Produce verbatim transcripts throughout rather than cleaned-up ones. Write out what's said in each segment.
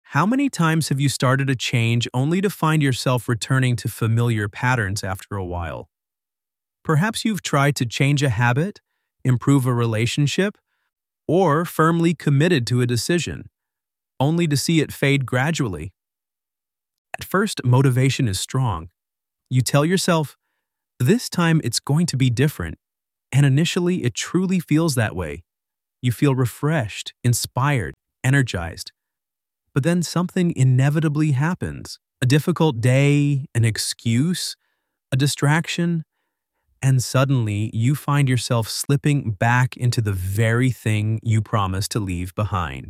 How many times have you started a change only to find yourself returning to familiar patterns after a while? Perhaps you've tried to change a habit, improve a relationship, or firmly committed to a decision, only to see it fade gradually. At first, motivation is strong. You tell yourself, this time it's going to be different, and initially it truly feels that way. You feel refreshed, inspired, energized. But then something inevitably happens. A difficult day, an excuse, a distraction, and suddenly you find yourself slipping back into the very thing you promised to leave behind.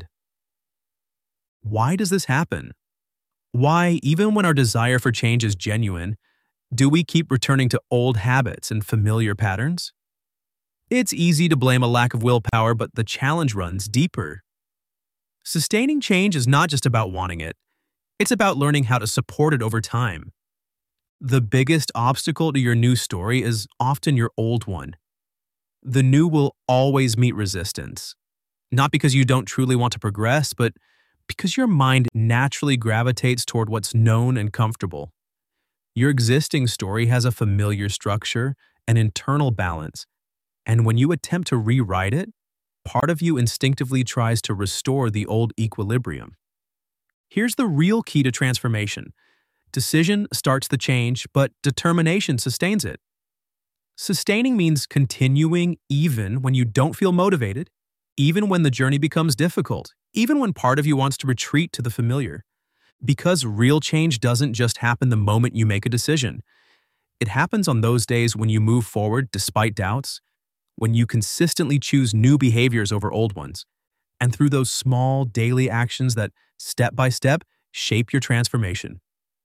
Why does this happen? Why, even when our desire for change is genuine, do we keep returning to old habits and familiar patterns? It's easy to blame a lack of willpower, but the challenge runs deeper. Sustaining change is not just about wanting it. It's about learning how to support it over time. The biggest obstacle to your new story is often your old one. The new will always meet resistance, not because you don't truly want to progress, but because your mind naturally gravitates toward what's known and comfortable. Your existing story has a familiar structure, an internal balance, and when you attempt to rewrite it, part of you instinctively tries to restore the old equilibrium. Here's the real key to transformation. Decision starts the change, but determination sustains it. Sustaining means continuing even when you don't feel motivated, even when the journey becomes difficult, even when part of you wants to retreat to the familiar. Because real change doesn't just happen the moment you make a decision. It happens on those days when you move forward despite doubts, when you consistently choose new behaviors over old ones, and through those small daily actions that, step by step, shape your transformation.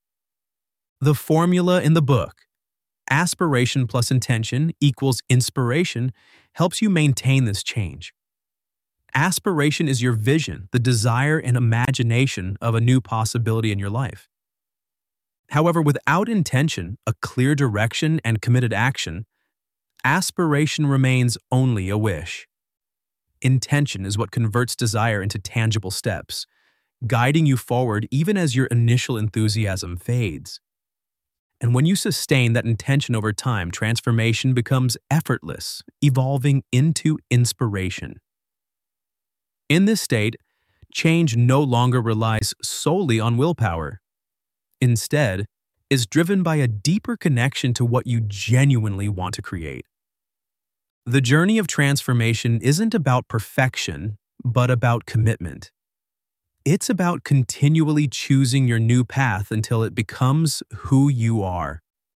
The formula in the book, aspiration plus intention equals inspiration, helps you maintain this change. Aspiration is your vision, the desire and imagination of a new possibility in your life. However, without intention, a clear direction, and committed action, aspiration remains only a wish. Intention is what converts desire into tangible steps, guiding you forward even as your initial enthusiasm fades. And when you sustain that intention over time, transformation becomes effortless, evolving into inspiration. In this state, change no longer relies solely on willpower. Instead, is driven by a deeper connection to what you genuinely want to create. The journey of transformation isn't about perfection, but about commitment. It's about continually choosing your new path until it becomes who you are.